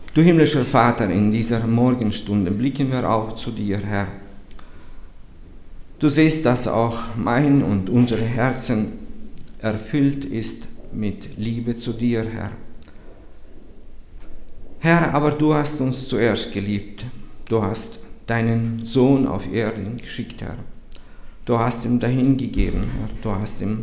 Du himmlischer Vater, in dieser Morgenstunde blicken wir auch zu dir, Herr. Du siehst, dass auch mein und unsere Herzen erfüllt ist mit Liebe zu dir, Herr. Herr, aber du hast uns zuerst geliebt. Du hast deinen Sohn auf Erden geschickt, Herr. Du hast ihm dahingegeben, Herr. Du hast ihm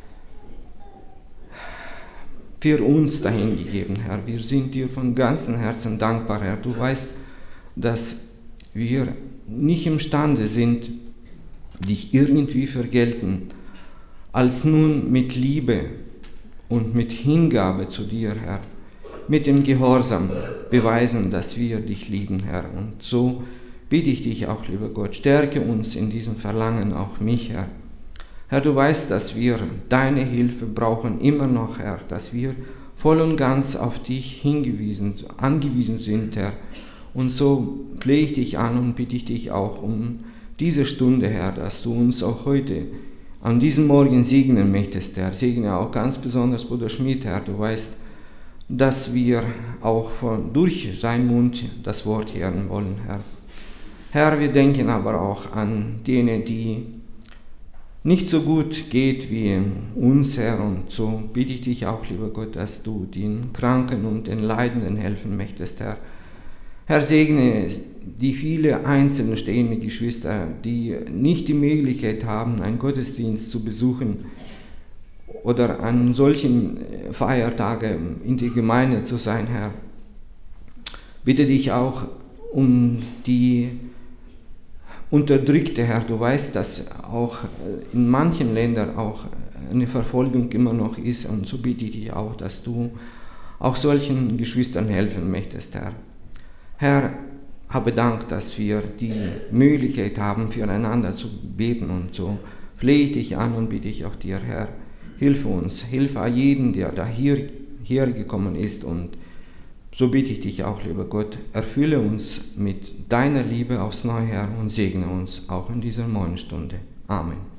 für uns dahingegeben, Herr. Wir sind dir von ganzem Herzen dankbar, Herr. Du weißt, dass wir nicht imstande sind, dich irgendwie vergelten, als nun mit Liebe und mit Hingabe zu dir, Herr, mit dem Gehorsam beweisen, dass wir dich lieben, Herr. Und so bitte ich dich auch, lieber Gott, stärke uns in diesem Verlangen, auch mich, Herr. Herr, du weißt, dass wir deine Hilfe brauchen, immer noch, Herr, dass wir voll und ganz auf dich angewiesen sind, Herr. Und so flehe ich dich an und bitte ich dich auch um diese Stunde, Herr, dass du uns auch heute an diesem Morgen segnen möchtest, Herr. Segne auch ganz besonders Bruder Schmidt, Herr. Du weißt, dass wir auch durch seinen Mund das Wort hören wollen, Herr. Herr, wir denken aber auch an denen, die nicht so gut geht wie uns, Herr, und so bitte ich dich auch, lieber Gott, dass du den Kranken und den Leidenden helfen möchtest, Herr. Herr, segne die viele einzelne stehende Geschwister, die nicht die Möglichkeit haben, einen Gottesdienst zu besuchen oder an solchen Feiertagen in die Gemeinde zu sein, Herr. Bitte dich auch um die Unterdrückte, Herr. Du weißt, dass auch in manchen Ländern auch eine Verfolgung immer noch ist, und so bitte ich dich auch, dass du auch solchen Geschwistern helfen möchtest, Herr. Herr, habe Dank, dass wir die Möglichkeit haben, füreinander zu beten, und so flehe ich dich an und bitte ich auch dir, Herr, hilf uns, hilf jeden, der da hierher gekommen ist, und so bitte ich dich auch, lieber Gott, erfülle uns mit deiner Liebe aufs Neue, Herr, und segne uns auch in dieser Morgenstunde. Amen.